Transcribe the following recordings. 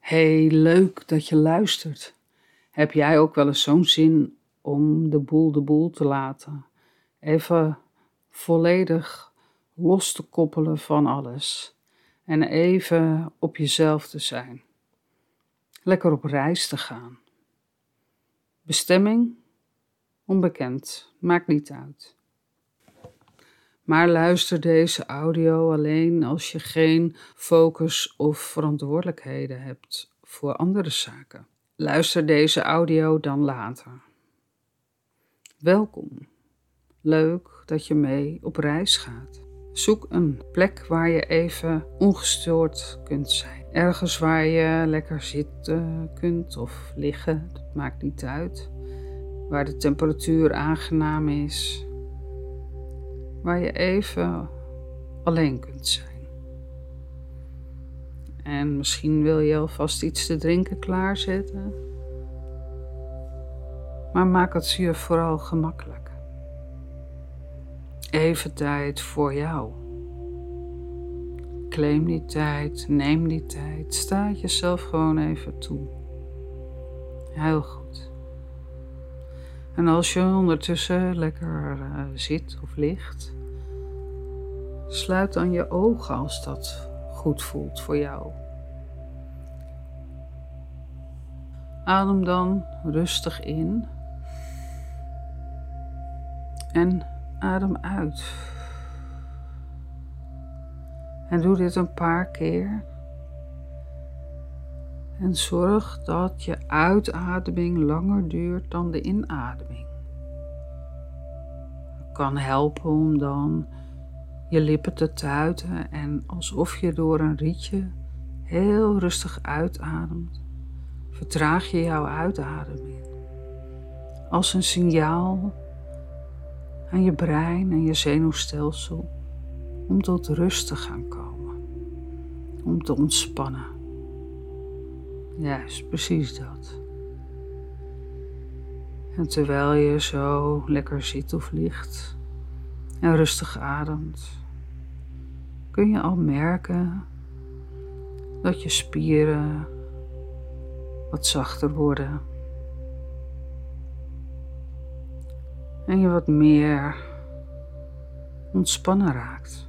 Hey, leuk dat je luistert. Heb jij ook wel eens zo'n zin om de boel te laten? Even volledig los te koppelen van alles. En even op jezelf te zijn. Lekker op reis te gaan. Bestemming? Onbekend. Maakt niet uit. Maar luister deze audio alleen als je geen focus of verantwoordelijkheden hebt voor andere zaken. Luister deze audio dan later. Welkom. Leuk dat je mee op reis gaat. Zoek een plek waar je even ongestoord kunt zijn. Ergens waar je lekker zitten kunt of liggen, dat maakt niet uit. Waar de temperatuur aangenaam is. Waar je even alleen kunt zijn. En misschien wil je alvast iets te drinken klaarzetten. Maar maak het je vooral gemakkelijk. Even tijd voor jou. Claim die tijd, neem die tijd. Sta het jezelf gewoon even toe. Heel goed. En als je ondertussen lekker zit of ligt, sluit dan je ogen als dat goed voelt voor jou. Adem dan rustig in en adem uit. En doe dit een paar keer. En zorg dat je uitademing langer duurt dan de inademing. Het kan helpen om dan je lippen te tuiten en alsof je door een rietje heel rustig uitademt, vertraag je jouw uitademing. Als een signaal aan je brein en je zenuwstelsel om tot rust te gaan komen, om te ontspannen. Juist, precies dat. En terwijl je zo lekker zit of ligt en rustig ademt, kun je al merken dat je spieren wat zachter worden. En je wat meer ontspannen raakt.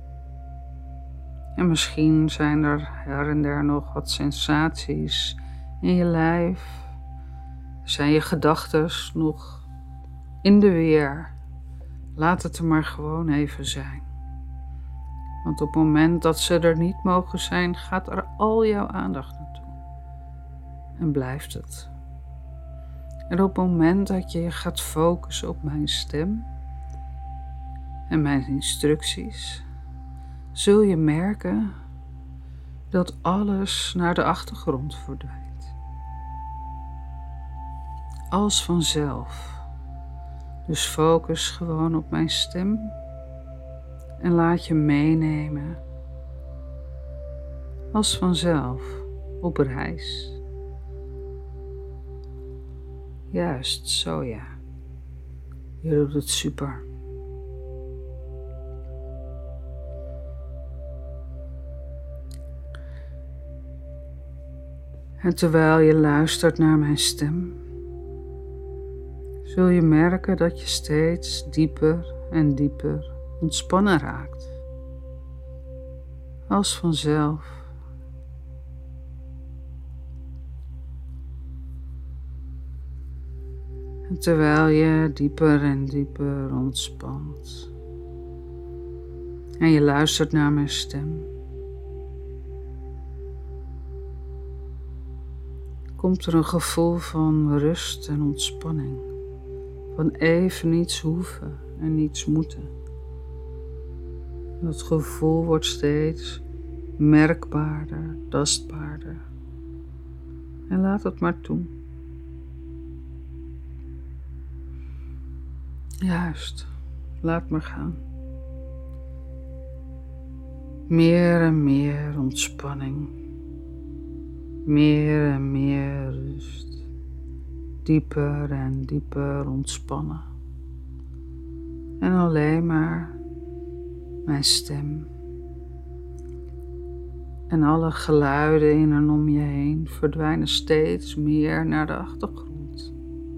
En misschien zijn er her en der nog wat sensaties in je lijf. Zijn je gedachten nog in de weer. Laat het er maar gewoon even zijn. Want op het moment dat ze er niet mogen zijn, gaat er al jouw aandacht naartoe. En blijft het. En op het moment dat je gaat focussen op mijn stem en mijn instructies, zul je merken dat alles naar de achtergrond verdwijnt. Als vanzelf. Dus focus gewoon op mijn stem en laat je meenemen als vanzelf op reis. Juist, zo ja. Je doet het super. En terwijl je luistert naar mijn stem, zul je merken dat je steeds dieper en dieper ontspannen raakt. Als vanzelf. En terwijl je dieper en dieper ontspant en je luistert naar mijn stem, komt er een gevoel van rust en ontspanning. Van even niets hoeven en niets moeten. Dat gevoel wordt steeds merkbaarder, tastbaarder. En laat het maar toe. Juist, laat maar gaan. Meer en meer ontspanning. Meer en meer rust. Dieper en dieper ontspannen. En alleen maar mijn stem En alle geluiden in en om je heen verdwijnen steeds meer naar de achtergrond.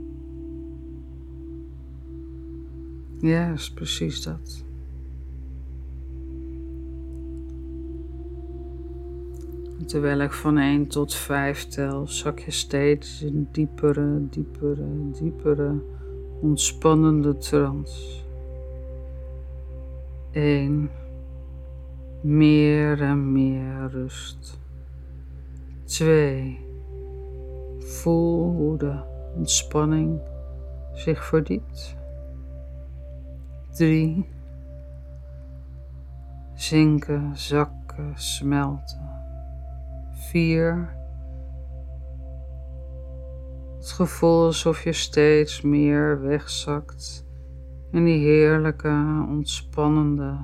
Ja, is precies dat. En terwijl ik van 1 tot 5 tel, zak je steeds in diepere, ontspannende trance. 1. Meer en meer rust. 2. Voel hoe de ontspanning zich verdiept. 3. Zinken, zakken, smelten. 4. Het gevoel alsof je steeds meer wegzakt in die heerlijke, ontspannende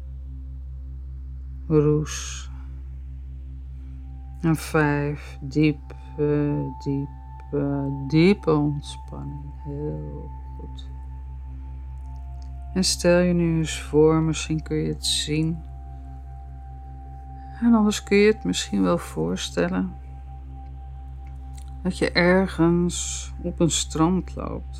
roes. En 5. Diepe ontspanning. Heel goed. En stel je nu eens voor, misschien kun je het zien. En anders kun je het misschien wel voorstellen. Dat je ergens op een strand loopt.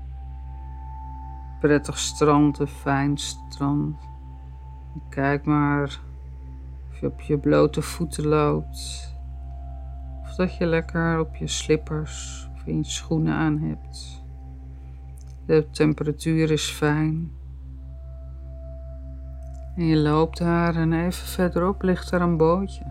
Prettig strand, een fijn strand. Kijk maar of je op je blote voeten loopt. Of dat je lekker op je slippers of in je schoenen aan hebt. De temperatuur is fijn. En je loopt daar en even verderop ligt er een bootje.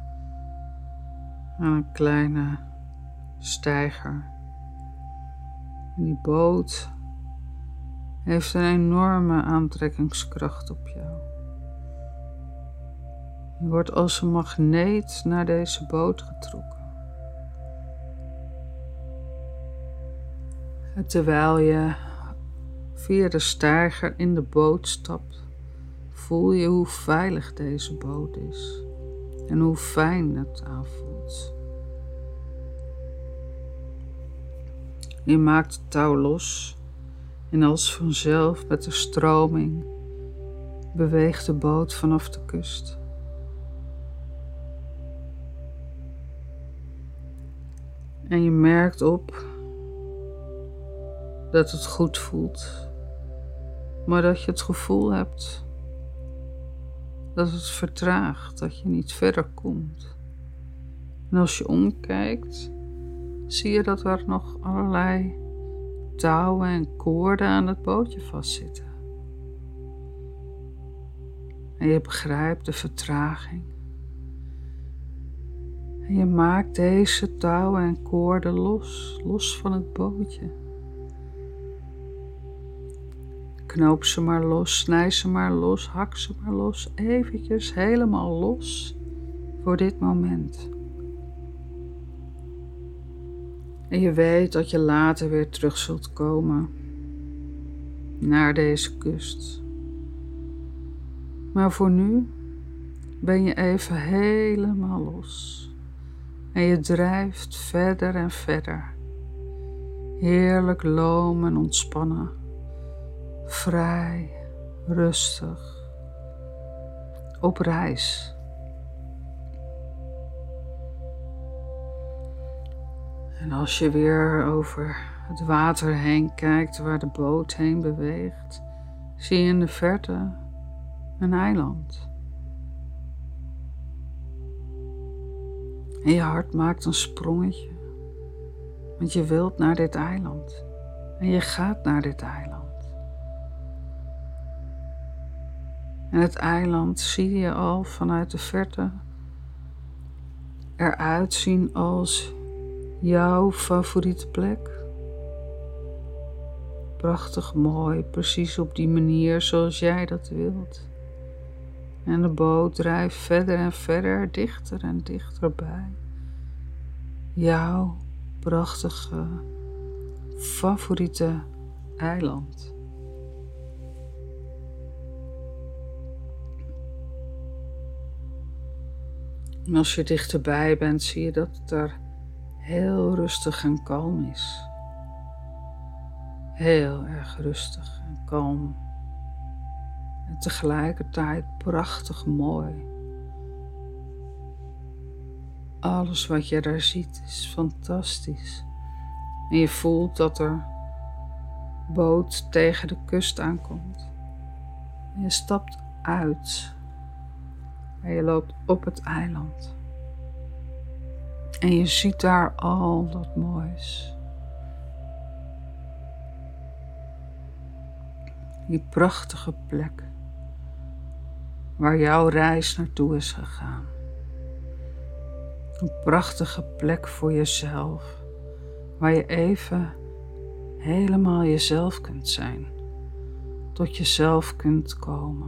Aan een kleine steiger. En die boot heeft een enorme aantrekkingskracht op jou. Je wordt als een magneet naar deze boot getrokken. En terwijl je via de steiger in de boot stapt, voel je hoe veilig deze boot is en hoe fijn het aanvoelt. Je maakt het touw los en als vanzelf met de stroming beweegt de boot vanaf de kust. En je merkt op dat het goed voelt, maar dat je het gevoel hebt dat het vertraagt, dat je niet verder komt. En als je omkijkt, zie je dat er nog allerlei touwen en koorden aan het bootje vastzitten. En je begrijpt de vertraging. En je maakt deze touwen en koorden los van het bootje. Knoop ze maar los, snij ze maar los, hak ze maar los, eventjes helemaal los voor dit moment. En je weet dat je later weer terug zult komen naar deze kust. Maar voor nu ben je even helemaal los. En je drijft verder en verder. Heerlijk loom en ontspannen. Vrij, rustig. Op reis. En als je weer over het water heen kijkt waar de boot heen beweegt, zie je in de verte een eiland. En je hart maakt een sprongetje, want je wilt naar dit eiland. En je gaat naar dit eiland. En het eiland zie je al vanuit de verte eruit zien als jouw favoriete plek. Prachtig mooi, precies op die manier zoals jij dat wilt. En de boot drijft verder en verder, dichter en dichterbij. Jouw prachtige, favoriete eiland. En als je dichterbij bent, zie je dat het er heel rustig en kalm is. Heel erg rustig en kalm. En tegelijkertijd prachtig mooi. Alles wat je daar ziet is fantastisch. En je voelt dat er boot tegen de kust aankomt. En je stapt uit. En je loopt op het eiland. En je ziet daar al dat moois. Die prachtige plek waar jouw reis naartoe is gegaan. Een prachtige plek voor jezelf, waar je even helemaal jezelf kunt zijn, tot jezelf kunt komen.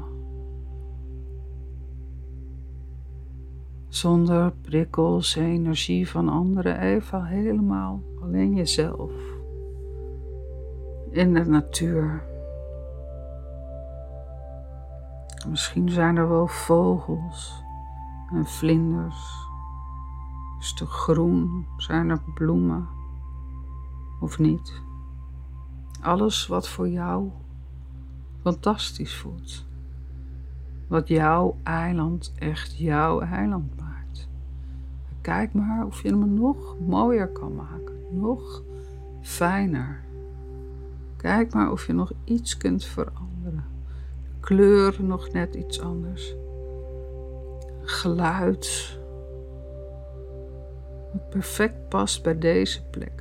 Zonder prikkels en energie van anderen, even helemaal alleen jezelf. In de natuur. Misschien zijn er wel vogels en vlinders. Een stuk groen, zijn er bloemen of niet. Alles wat voor jou fantastisch voelt. Wat jouw eiland echt jouw eiland maakt. Kijk maar of je hem nog mooier kan maken. Nog fijner. Kijk maar of je nog iets kunt veranderen. De kleuren nog net iets anders. Geluid. Wat perfect past bij deze plek.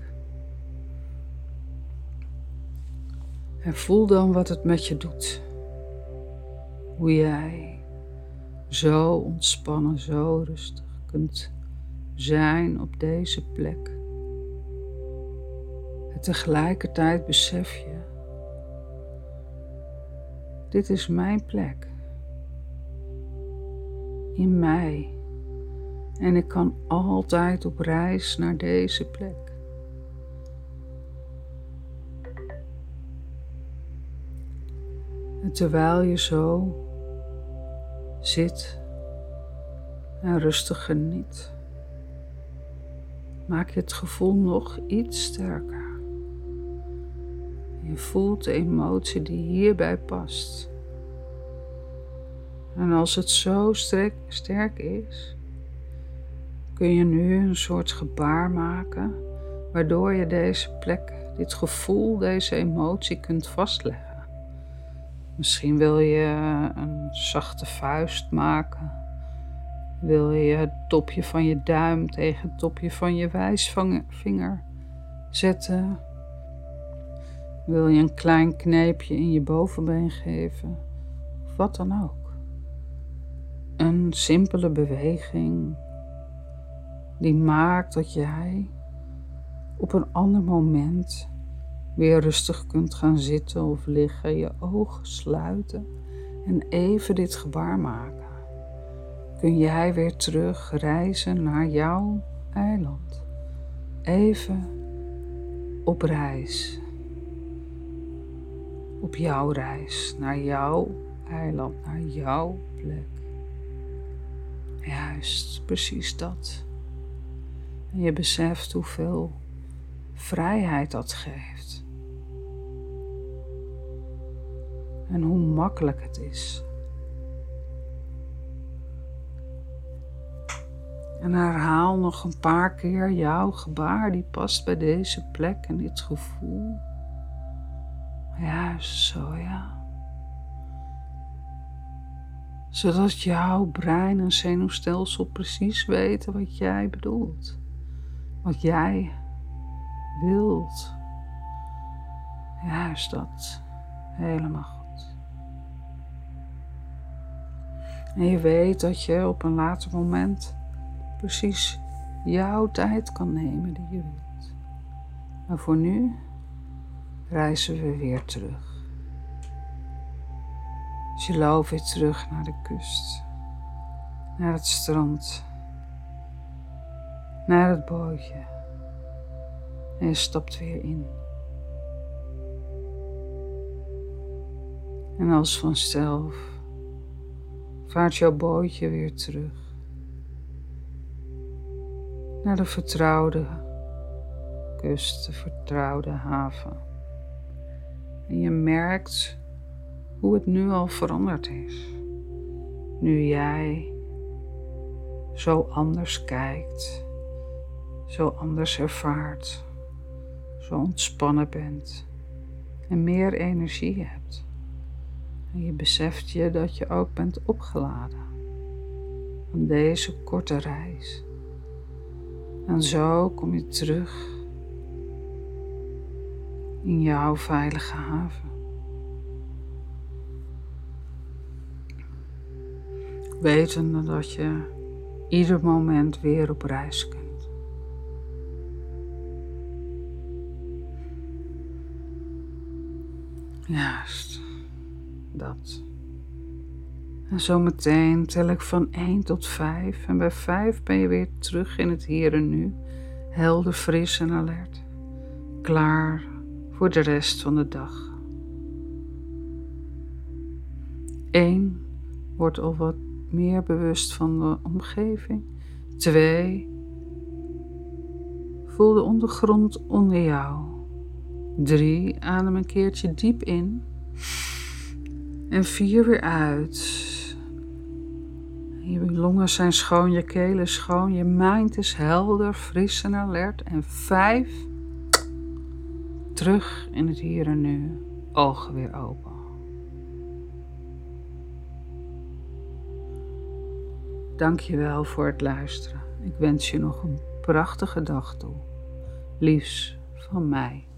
En voel dan wat het met je doet. Hoe jij zo ontspannen, zo rustig kunt zijn op deze plek. En tegelijkertijd besef je, dit is mijn plek. In mij. En ik kan altijd op reis naar deze plek. En terwijl je zo zit en rustig geniet, maak je het gevoel nog iets sterker. Je voelt de emotie die hierbij past. En als het zo sterk is, kun je nu een soort gebaar maken, waardoor je deze plek, dit gevoel, deze emotie kunt vastleggen. Misschien wil je een zachte vuist maken. Wil je het topje van je duim tegen het topje van je wijsvinger zetten. Wil je een klein kneepje in je bovenbeen geven. Of wat dan ook. Een simpele beweging die maakt dat jij op een ander moment weer rustig kunt gaan zitten of liggen, je ogen sluiten en even dit gebaar maken. Kun jij weer terug reizen naar jouw eiland. Even op reis. Op jouw reis, naar jouw eiland, naar jouw plek. Juist, precies dat. En je beseft hoeveel vrijheid dat geeft. En hoe makkelijk het is. En herhaal nog een paar keer jouw gebaar die past bij deze plek en dit gevoel. Juist zo, ja. Zodat jouw brein en zenuwstelsel precies weten wat jij bedoelt. Wat jij wilt. Juist dat. Helemaal goed. En je weet dat je op een later moment precies jouw tijd kan nemen die je wilt. Maar voor nu reizen we weer terug. Dus je loopt weer terug naar de kust. Naar het strand. Naar het bootje. En je stapt weer in. En als vanzelf vaart jouw bootje weer terug. Naar de vertrouwde kust, de vertrouwde haven. En je merkt hoe het nu al veranderd is. Nu jij zo anders kijkt zo anders ervaart, zo ontspannen bent en meer energie hebt. En je beseft je dat je ook bent opgeladen van deze korte reis. En zo kom je terug in jouw veilige haven. Wetende dat je ieder moment weer op reis kunt. Juist, dat. En zometeen tel ik van 1 tot 5 en bij 5 ben je weer terug in het hier en nu, helder, fris en alert, klaar voor de rest van de dag. 1 wordt al wat meer bewust van de omgeving. 2, voel de ondergrond onder jou. 3, adem een keertje diep in. En 4 weer uit. Je longen zijn schoon, je keel is schoon, je mind is helder, fris en alert. En 5, terug in het hier en nu, ogen weer open. Dank je wel voor het luisteren. Ik wens je nog een prachtige dag toe. Liefs van mij.